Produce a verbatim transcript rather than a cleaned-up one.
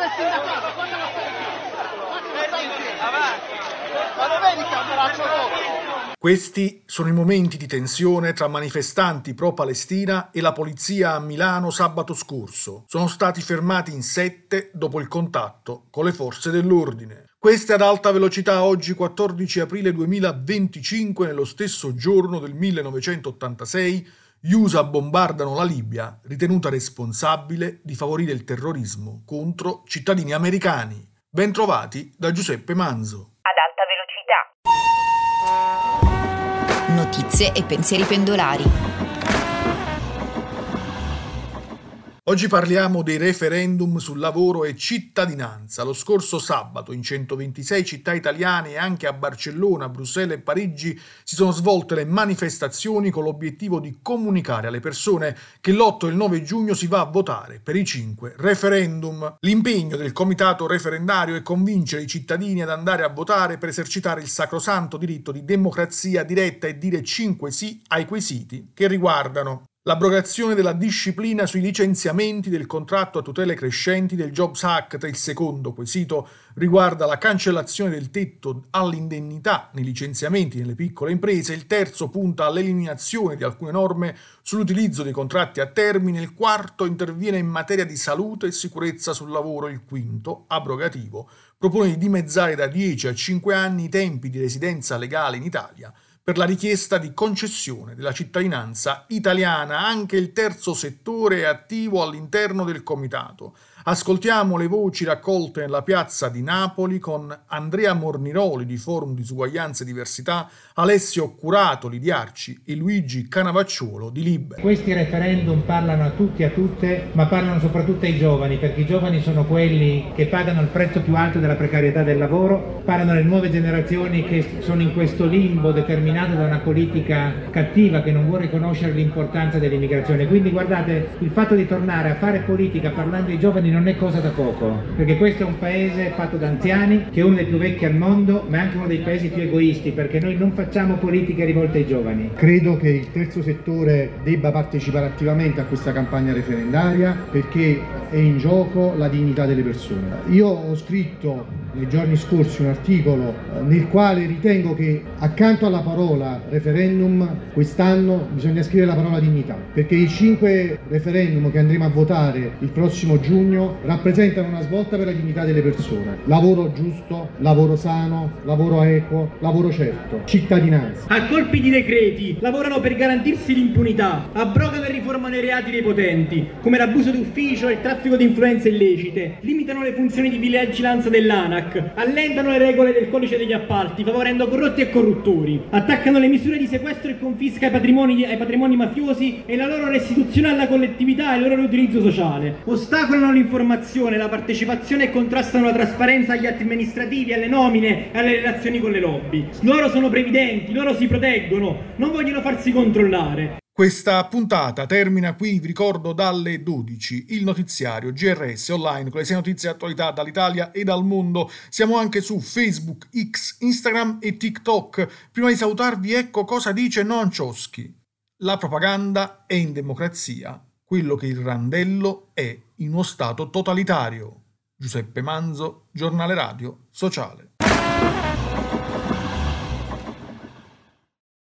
del sindacato, quando lo stai avanti, ma lo vedi che ha un braccio dopo? Questi sono i momenti di tensione tra manifestanti pro-Palestina e la polizia a Milano sabato scorso. Sono stati fermati in sette dopo il contatto con le forze dell'ordine. Queste ad alta velocità oggi quattordici aprile duemilaventicinque, nello stesso giorno del millenovecentottantasei, gli U S A bombardano la Libia, ritenuta responsabile di favorire il terrorismo contro cittadini americani. Bentrovati da Giuseppe Manzo. Ad alta velocità. Notizie e pensieri pendolari. Oggi parliamo dei referendum sul lavoro e cittadinanza. Lo scorso sabato in centoventisei città italiane e anche a Barcellona, Bruxelles e Parigi si sono svolte le manifestazioni con l'obiettivo di comunicare alle persone che l'otto e il nove giugno si va a votare per i cinque referendum. L'impegno del comitato referendario è convincere i cittadini ad andare a votare per esercitare il sacrosanto diritto di democrazia diretta e dire cinque sì ai quesiti che riguardano l'abrogazione della disciplina sui licenziamenti del contratto a tutele crescenti del Jobs Act. Il secondo quesito riguarda la cancellazione del tetto all'indennità nei licenziamenti nelle piccole imprese. Il terzo punta all'eliminazione di alcune norme sull'utilizzo dei contratti a termine. Il quarto interviene in materia di salute e sicurezza sul lavoro. Il quinto, abrogativo, propone di dimezzare da dieci a cinque anni i tempi di residenza legale in Italia per la richiesta di concessione della cittadinanza italiana. Anche il terzo settore è attivo all'interno del comitato. Ascoltiamo le voci raccolte nella piazza di Napoli con Andrea Morniroli di Forum Disuguaglianza e Diversità, Alessio Curatoli di Arci e Luigi Canavacciuolo di Libero. Questi referendum parlano a tutti e a tutte, ma parlano soprattutto ai giovani, perché i giovani sono quelli che pagano il prezzo più alto della precarietà del lavoro, parlano alle nuove generazioni che sono in questo limbo determinato da una politica cattiva che non vuole riconoscere l'importanza dell'immigrazione. Quindi guardate, il fatto di tornare a fare politica parlando ai giovani non è cosa da poco, perché questo è un paese fatto da anziani, che è uno dei più vecchi al mondo, ma è anche uno dei paesi più egoisti, perché noi non facciamo politiche rivolte ai giovani. Credo che il terzo settore debba partecipare attivamente a questa campagna referendaria, perché è in gioco la dignità delle persone. Io ho scritto nei giorni scorsi un articolo nel quale ritengo che accanto alla parola referendum quest'anno bisogna scrivere la parola dignità, perché i cinque referendum che andremo a votare il prossimo giugno rappresentano una svolta per la dignità delle persone. Lavoro giusto, lavoro sano, lavoro equo, lavoro certo, cittadinanza. A colpi di decreti lavorano per garantirsi l'impunità, abrogano e riformano i reati dei potenti, come l'abuso d'ufficio e il traffico di influenze illecite, limitano le funzioni di vigilanza dell'ANAC, allentano le regole del codice degli appalti, favorendo corrotti e corruttori, attaccano le misure di sequestro e confisca ai patrimoni, ai patrimoni mafiosi e la loro restituzione alla collettività e il loro riutilizzo sociale, ostacolano l'informazione, la partecipazione e contrastano la trasparenza agli atti amministrativi, alle nomine e alle relazioni con le lobby. Loro sono previdenti, loro si proteggono, non vogliono farsi controllare. Questa puntata termina qui, vi ricordo, dalle dodici il notiziario G R S online con le sei notizie e attualità dall'Italia e dal mondo. Siamo anche su Facebook, X, Instagram e TikTok. Prima di salutarvi, ecco cosa dice Noam Chomsky: la propaganda è in democrazia quello che il randello è in uno stato totalitario. Giuseppe Manzo, Giornale Radio Sociale.